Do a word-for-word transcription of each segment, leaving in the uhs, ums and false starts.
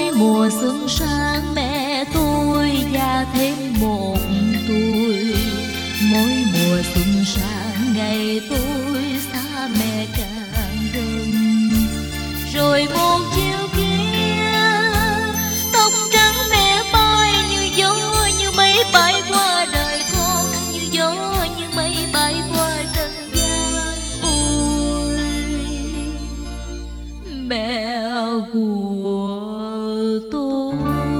Mỗi mùa xuân sang mẹ tôi già thêm một tuổi. Mỗi mùa xuân sang ngày tôi xa mẹ càng gần. Rồi một chiều kia tóc trắng mẹ bay như gió như mây bay qua đời con, như gió như mây bay qua trần gian. Ôi mẹ của tôi.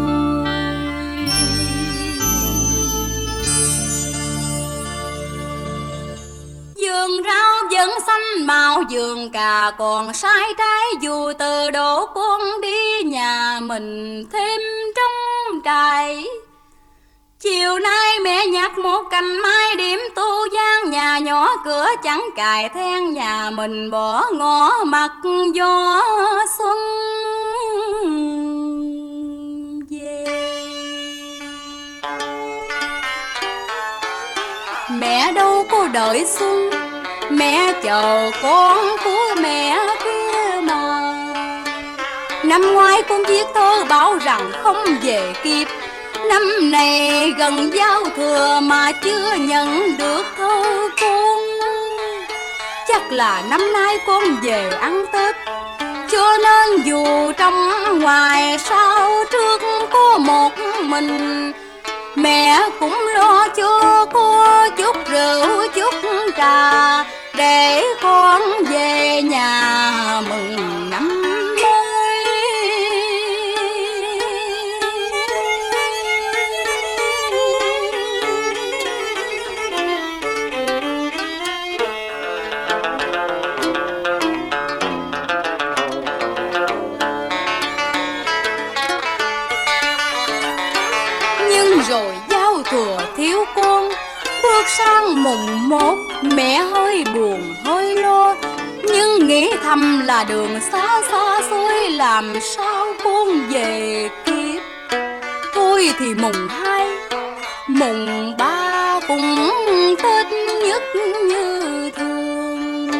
Vườn rau vẫn xanh màu vườn cà còn sai trái, dù từ đổ con đi nhà mình thêm trong trại. Chiều nay mẹ nhặt một cành mai điểm tu gian, nhà nhỏ cửa chẳng cài then, nhà mình bỏ ngõ mặt gió xuân về. Mẹ đâu có đợi xuân, mẹ chờ con của mẹ kia mà. Năm ngoái con viết thơ bảo rằng không về kịp, năm này gần giao thừa mà chưa nhận được thơ con. Chắc là năm nay con về ăn Tết, cho nên dù trong ngoài sau trước có một mình, mẹ cũng lo cho cô chút rượu chút trà để con về nhà mừng năm mới. Nhưng rồi giao thừa thiếu con, bước sang mùng một mẹ hơi buồn hơi lo, nhưng nghĩ thầm là đường xa xa xôi làm sao con về kịp. Thôi thì mùng hai mùng ba cũng Tết nhất như thường.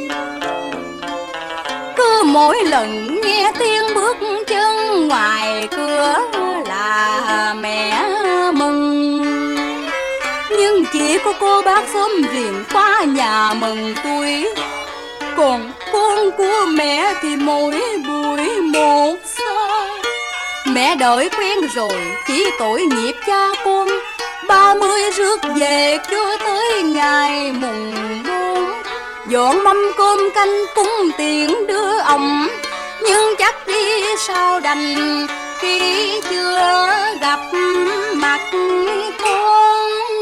Cứ mỗi lần nghe tiếng bước chân ngoài cửa là mẹ mừng, nhưng chỉ có cô bác xóm riêng qua nhà mừng tuổi. Còn con của mẹ thì mỗi buổi một xa. Mẹ đợi quen rồi chỉ tội nghiệp cha con, ba mươi rước về cho tới ngày mùng bốn. Dọn mâm cơm canh cúng tiền đưa ông, nhưng chắc đi sao đành khi chưa gặp mặt con.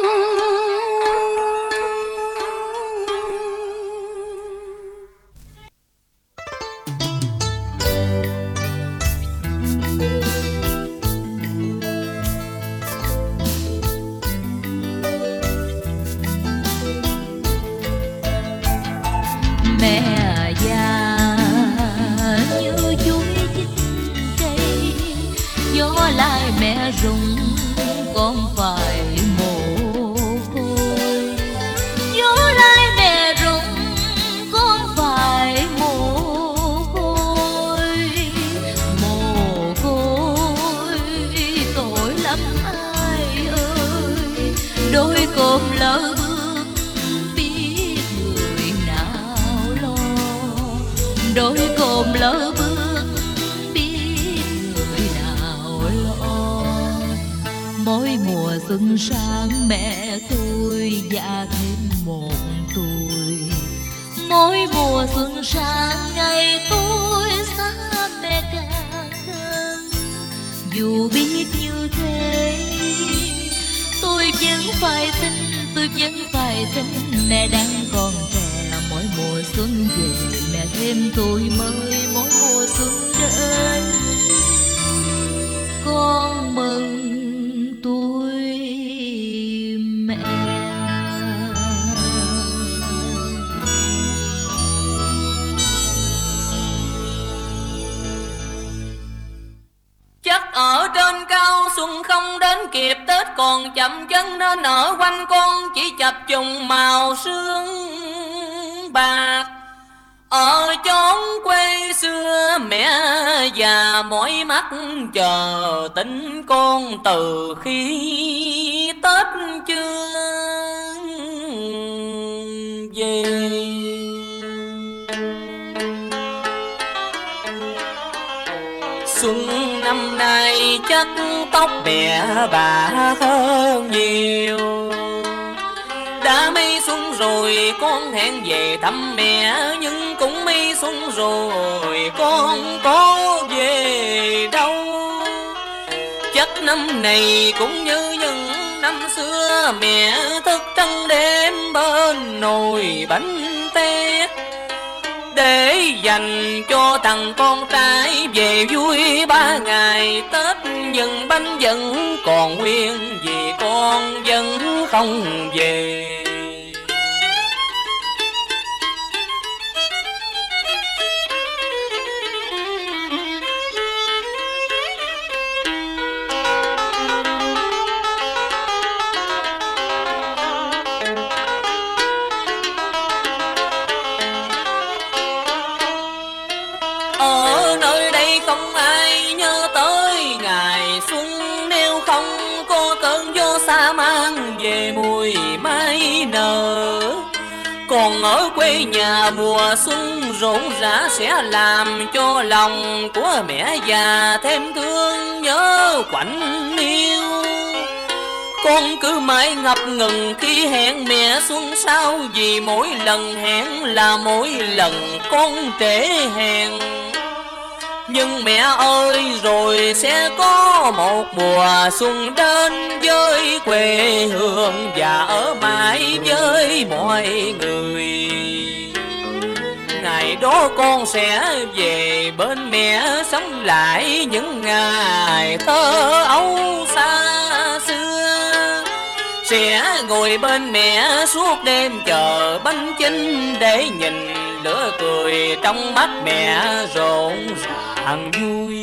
Mẹ già như chuối chín cây, gió lai mẹ rụng con phải mồ côi. Gió lai mẹ rụng con phải mồ côi. Mồ côi tội lắm ai ơi, đôi cơm lỡ bước biết người nào lo. Đôi cơm lỡ bước biết người nào lo. Mỗi mùa xuân sang mẹ tôi già thêm một tuổi. Mỗi mùa xuân sang ngày tôi xa mẹ càng gần. Dù biết như thế tôi vẫn phải tin, tôi vẫn phải tin mẹ đang còn trẻ. Mỗi mùa xuân về mẹ thêm tuổi mới, mỗi mùa xuân đến con mừng tuổi mẹ. Chắc ở trên cao xuân không đến kịp Tết còn chậm chân, nên ở quanh con chỉ chập trùng màu sương bạc. Ở chốn quê xưa mẹ già mỏi mắt chờ tin con từ khi Tết chưa về. Xuân năm nay chắc tóc mẹ bà hơn nhiều. Đã mấy xuân rồi con hẹn về thăm mẹ, nhưng cũng mấy xuân rồi con có về đâu. Chắc năm này cũng như những năm xưa, mẹ thức trắng đêm bên nồi bánh tét, để dành cho thằng con trai về vui ba ngày Tết. Nhưng bánh vẫn còn nguyên vì con vẫn không về. Ở nơi đây không ai nhớ tới ngày xuân, nếu không có cơn gió xa mang về mùi mai nở. Còn ở quê nhà mùa xuân rộn rã sẽ làm cho lòng của mẹ già thêm thương nhớ quạnh yêu. Con cứ mãi ngập ngừng khi hẹn mẹ xuân sau, vì mỗi lần hẹn là mỗi lần con trễ hẹn. Nhưng mẹ ơi, rồi sẽ có một mùa xuân đến với quê hương và ở mãi với mọi người. Ngày đó con sẽ về bên mẹ sống lại những ngày thơ ấu xa xưa. Sẽ ngồi bên mẹ suốt đêm chờ bánh chinh, để nhìn lửa cười trong mắt mẹ rộn ràng vui.